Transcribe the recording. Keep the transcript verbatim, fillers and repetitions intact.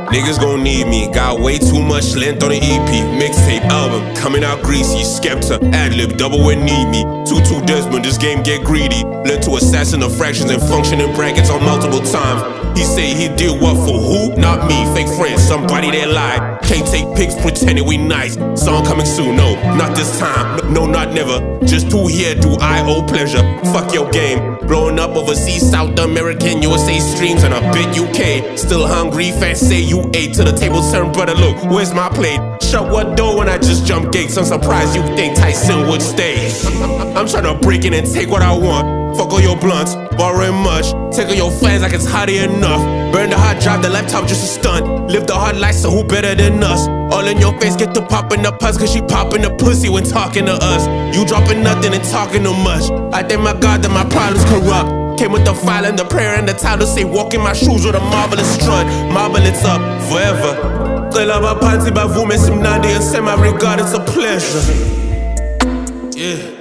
Niggas gon' need me, got way too much length on the E P. Mixtape album, coming out greasy. Skepta, Adlib, double when need me. two two Desmond, this game get greedy. Learn to assassin the fractions and function in brackets on multiple times. He say he did what for who? Not me, fake friends, somebody that lied. Can't take pics pretending we nice. Song coming soon, no, not this time. No, not never, just to here do I owe pleasure. Fuck your game, blowing up overseas, South American, U S A streams, and a bit U K. Still hungry, fans say you ate to the table turn, brother, look, where's my plate? Shut what door when I just jump gates? I'm surprised you think Tyson would stay. I'm tryna break in and take what I want. Fuck all your blunts, borrowing much. Take all your fans like it's hot enough. Burn the hard drive, the laptop just a stunt. Live the hard life, so who better than us? All in your face, get to popping the pus, cause she popping the pussy when talking to us. You dropping nothing and talking too much. I thank my God that my problems corrupt. Came with the file and the prayer and the title, say walk in my shoes with a marvelous strut. Marble it's up forever. Cela va panzi ba vous, mais simnandi and semi regard, it's a pleasure. Yeah.